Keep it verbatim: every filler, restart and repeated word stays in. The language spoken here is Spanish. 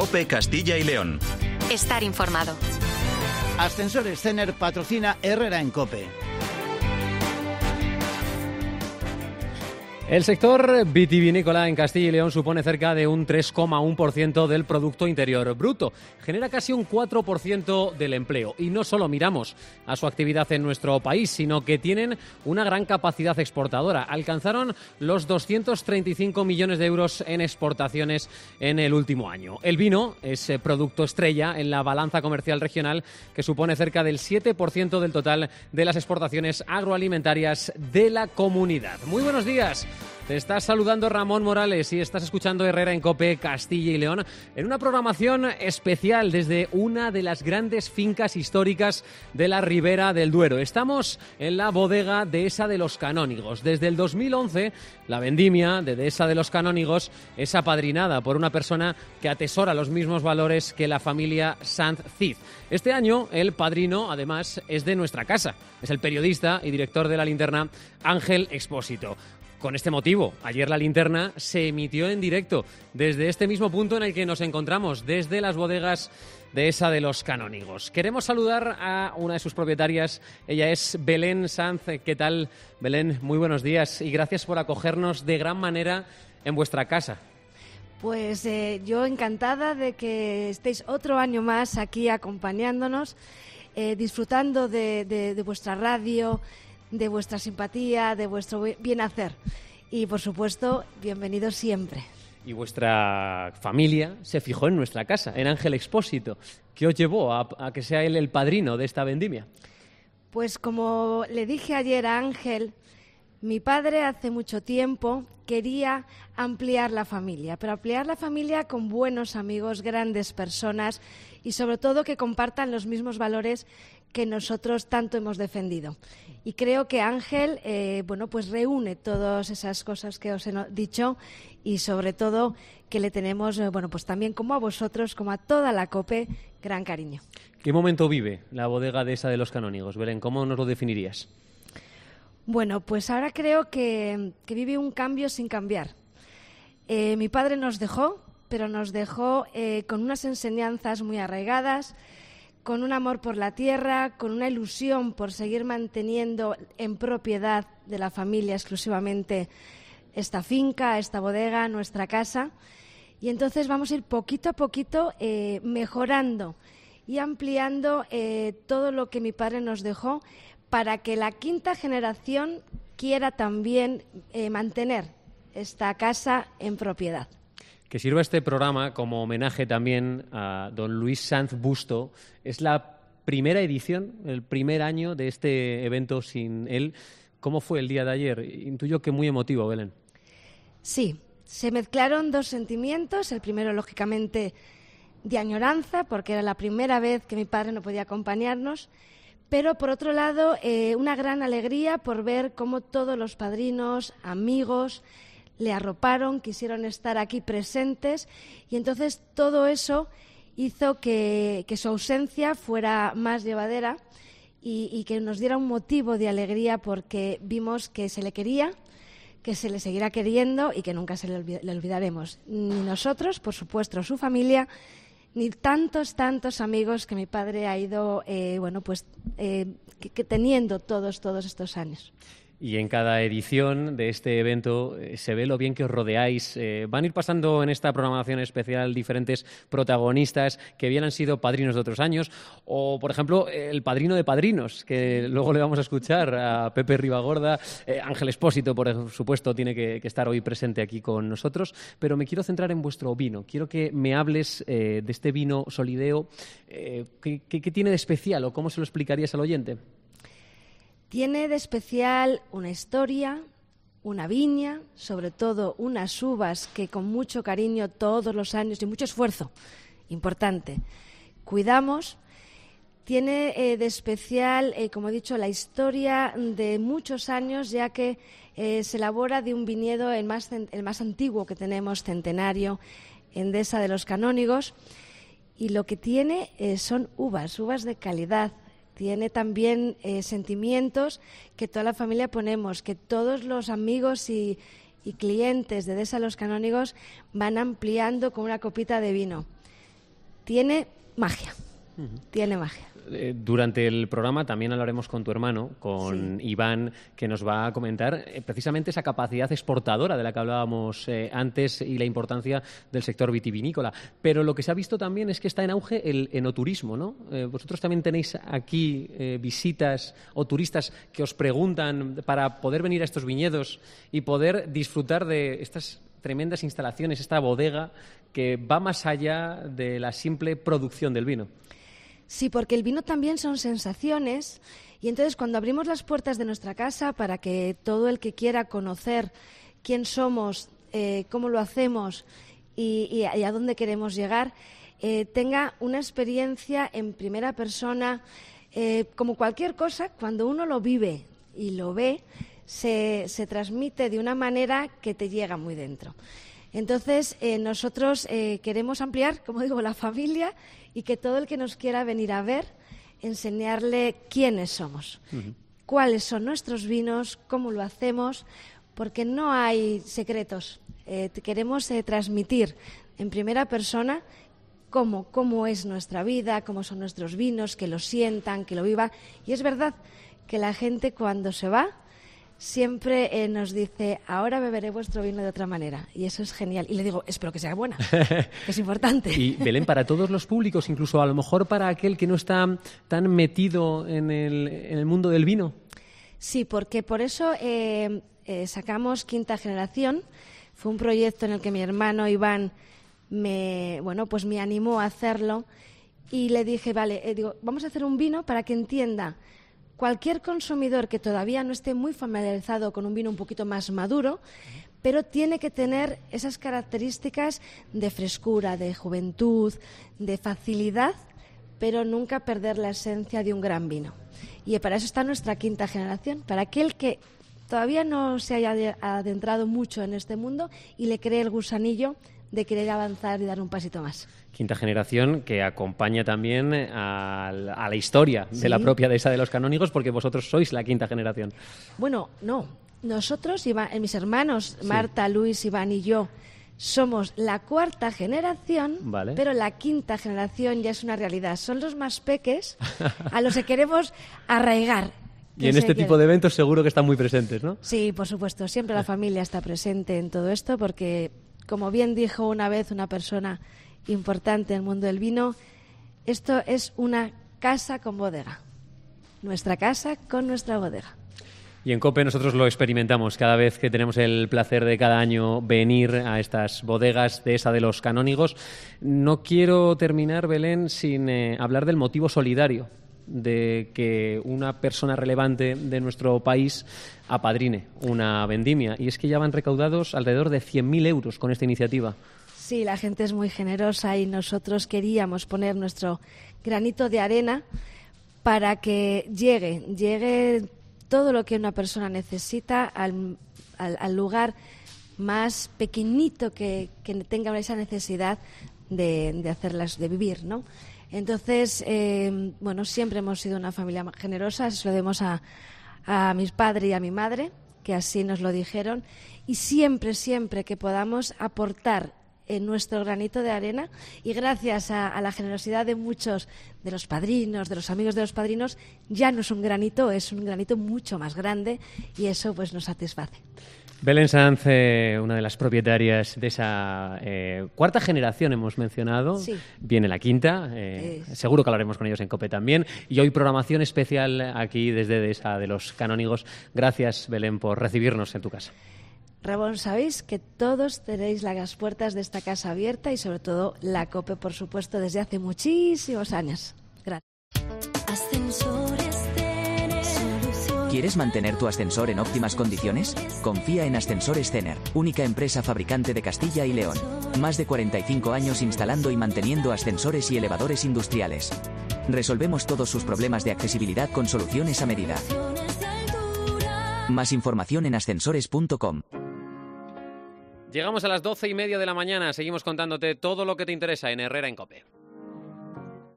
COPE Castilla y León. Estar informado. Ascensores Cener patrocina Herrera en COPE. El sector vitivinícola en Castilla y León supone cerca de un tres coma uno por ciento del Producto Interior Bruto. Genera casi un cuatro por ciento del empleo. Y no solo miramos a su actividad en nuestro país, sino que tienen una gran capacidad exportadora. Alcanzaron los doscientos treinta y cinco millones de euros en exportaciones en el último año. El vino es producto estrella en la balanza comercial regional, que supone cerca del siete por ciento del total de las exportaciones agroalimentarias de la comunidad. Muy buenos días. Te estás saludando Ramón Morales y estás escuchando Herrera en COPE Castilla y León en una programación especial desde una de las grandes fincas históricas de la Ribera del Duero. Estamos en la bodega Dehesa de los Canónigos. Desde el dos mil once, la vendimia de Dehesa de los Canónigos es apadrinada por una persona que atesora los mismos valores que la familia Sanz Cid. Este año, el padrino, además, es de nuestra casa. Es el periodista y director de La Linterna, Ángel Expósito. Con este motivo, ayer La Linterna se emitió en directo desde este mismo punto en el que nos encontramos, desde las bodegas Dehesa de los Canónigos. Queremos saludar a una de sus propietarias. Ella es Belén Sanz. ¿Qué tal, Belén? Muy buenos días y gracias por acogernos de gran manera en vuestra casa. Pues eh, yo encantada de que estéis otro año más aquí acompañándonos, eh, disfrutando de, de, de vuestra radio, de vuestra simpatía, de vuestro bien hacer. Y, por supuesto, bienvenidos siempre. Y vuestra familia se fijó en nuestra casa, en Ángel Expósito. ¿Qué os llevó a, a que sea él el padrino de esta vendimia? Pues como le dije ayer a Ángel, mi padre hace mucho tiempo quería ampliar la familia, pero ampliar la familia con buenos amigos, grandes personas y sobre todo que compartan los mismos valores que nosotros tanto hemos defendido. Y creo que Ángel, eh, bueno, pues reúne todas esas cosas que os he dicho y sobre todo que le tenemos, eh, bueno, pues también como a vosotros, como a toda la COPE, gran cariño. ¿Qué momento vive la bodega Dehesa de los Canónigos? Belén, ¿cómo nos lo definirías? Bueno, pues ahora creo que, que vive un cambio sin cambiar. Eh, mi padre nos dejó, pero nos dejó eh, con unas enseñanzas muy arraigadas, con un amor por la tierra, con una ilusión por seguir manteniendo en propiedad de la familia exclusivamente esta finca, esta bodega, nuestra casa. Y entonces vamos a ir poquito a poquito eh, mejorando y ampliando eh, todo lo que mi padre nos dejó para que la quinta generación quiera también eh, mantener esta casa en propiedad. Que sirva este programa como homenaje también a don Luis Sanz Busto. Es la primera edición, el primer año de este evento sin él. ¿Cómo fue el día de ayer? Intuyo que muy emotivo, Belén. Sí, se mezclaron dos sentimientos. El primero, lógicamente, de añoranza, porque era la primera vez que mi padre no podía acompañarnos. Pero, por otro lado, eh, una gran alegría por ver cómo todos los padrinos, amigos, le arroparon, quisieron estar aquí presentes y entonces todo eso hizo que, que su ausencia fuera más llevadera y, y que nos diera un motivo de alegría porque vimos que se le quería, que se le seguirá queriendo y que nunca se le, olvid- le olvidaremos. Ni nosotros, por supuesto, su familia, ni tantos, tantos amigos que mi padre ha ido eh, bueno, pues, eh, que, que teniendo todos, todos estos años. Y en cada edición de este evento eh, se ve lo bien que os rodeáis. Eh, van a ir pasando en esta programación especial diferentes protagonistas que bien han sido padrinos de otros años. O, por ejemplo, el padrino de padrinos, que luego le vamos a escuchar a Pepe Ribagorda. Eh, Ángel Expósito, por supuesto, tiene que, que estar hoy presente aquí con nosotros. Pero me quiero centrar en vuestro vino. Quiero que me hables eh, de este vino Solideo. Eh, ¿qué, qué, ¿Qué tiene de especial o cómo se lo explicarías al oyente? Tiene de especial una historia, una viña, sobre todo unas uvas que con mucho cariño todos los años y mucho esfuerzo, importante, cuidamos. Tiene eh, de especial, eh, como he dicho, la historia de muchos años, ya que eh, se elabora de un viñedo el más, el más antiguo que tenemos, centenario, en Dehesa de los Canónigos, y lo que tiene eh, son uvas, uvas de calidad. Tiene también eh, sentimientos que toda la familia ponemos, que todos los amigos y, y clientes de Dehesa de los Canónigos van ampliando con una copita de vino. tiene magia, uh-huh. tiene magia. Durante el programa también hablaremos con tu hermano, con sí. Iván, que nos va a comentar eh, precisamente esa capacidad exportadora de la que hablábamos eh, antes y la importancia del sector vitivinícola. Pero lo que se ha visto también es que está en auge el enoturismo, ¿no? Eh, vosotros también tenéis aquí eh, visitas o turistas que os preguntan para poder venir a estos viñedos y poder disfrutar de estas tremendas instalaciones, esta bodega que va más allá de la simple producción del vino. Sí, porque el vino también son sensaciones y entonces cuando abrimos las puertas de nuestra casa para que todo el que quiera conocer quién somos, eh, cómo lo hacemos y, y, y a dónde queremos llegar, eh, tenga una experiencia en primera persona, eh, como cualquier cosa, cuando uno lo vive y lo ve, se, se transmite de una manera que te llega muy dentro. Entonces, eh, nosotros eh, queremos ampliar, como digo, la familia y que todo el que nos quiera venir a ver, enseñarle quiénes somos, uh-huh. cuáles son nuestros vinos, cómo lo hacemos, porque no hay secretos. Eh, queremos eh, transmitir en primera persona cómo, cómo es nuestra vida, cómo son nuestros vinos, que lo sientan, que lo vivan. Y es verdad que la gente cuando se va siempre eh, nos dice, ahora beberé vuestro vino de otra manera. Y eso es genial. Y le digo, espero que sea buena, que es importante. Y Belén, para todos los públicos, incluso a lo mejor para aquel que no está tan metido en el, en el mundo del vino. Sí, porque por eso eh, eh, sacamos Quinta Generación. Fue un proyecto en el que mi hermano Iván me, bueno, pues me animó a hacerlo. Y le dije, vale, eh, digo, vamos a hacer un vino para que entienda cualquier consumidor que todavía no esté muy familiarizado con un vino un poquito más maduro, pero tiene que tener esas características de frescura, de juventud, de facilidad, pero nunca perder la esencia de un gran vino. Y para eso está nuestra Quinta Generación, para aquel que todavía no se haya adentrado mucho en este mundo y le cree el gusanillo de querer avanzar y dar un pasito más. Quinta Generación que acompaña también a la, a la historia sí. de la propia Dehesa de los Canónigos, porque vosotros sois la Quinta Generación. Bueno, no. Nosotros, Iván, mis hermanos, sí. Marta, Luis, Iván y yo, somos la cuarta generación, vale. pero la quinta generación ya es una realidad. Son los más peques a los que queremos arraigar. Y en este tipo de eventos seguro que están muy presentes, ¿no? Sí, por supuesto. Siempre la familia está presente en todo esto porque, como bien dijo una vez una persona importante en el mundo del vino, esto es una casa con bodega. Nuestra casa con nuestra bodega. Y en COPE nosotros lo experimentamos cada vez que tenemos el placer de cada año venir a estas bodegas de esa de los Canónigos. No quiero terminar, Belén, sin eh, hablar del motivo solidario de que una persona relevante de nuestro país apadrine una vendimia. Y es que ya van recaudados alrededor de cien mil euros con esta iniciativa. Sí, la gente es muy generosa y nosotros queríamos poner nuestro granito de arena para que llegue, llegue todo lo que una persona necesita al, al, al lugar más pequeñito que, que tenga esa necesidad de, de hacerlas, de vivir, ¿no? Entonces, eh, bueno, siempre hemos sido una familia generosa, eso lo debemos a, a mis padres y a mi madre, que así nos lo dijeron, y siempre, siempre que podamos aportar en nuestro granito de arena, y gracias a, a la generosidad de muchos de los padrinos, de los amigos de los padrinos, ya no es un granito, es un granito mucho más grande, y eso pues nos satisface. Belén Sanz, eh, una de las propietarias de esa eh, cuarta generación hemos mencionado, sí. Viene la quinta, eh, es... seguro que hablaremos con ellos en COPE también, y hoy programación especial aquí desde Dehesa de los Canónigos. Gracias, Belén, por recibirnos en tu casa. Ramón, sabéis que todos tenéis las puertas de esta casa abierta y sobre todo la COPE, por supuesto, desde hace muchísimos años. Gracias. ¿Quieres mantener tu ascensor en óptimas condiciones? Confía en Ascensores Cener, única empresa fabricante de Castilla y León. Más de cuarenta y cinco años instalando y manteniendo ascensores y elevadores industriales. Resolvemos todos sus problemas de accesibilidad con soluciones a medida. Más información en ascensores punto com. Llegamos a las doce y media de la mañana. Seguimos contándote todo lo que te interesa en Herrera en COPE.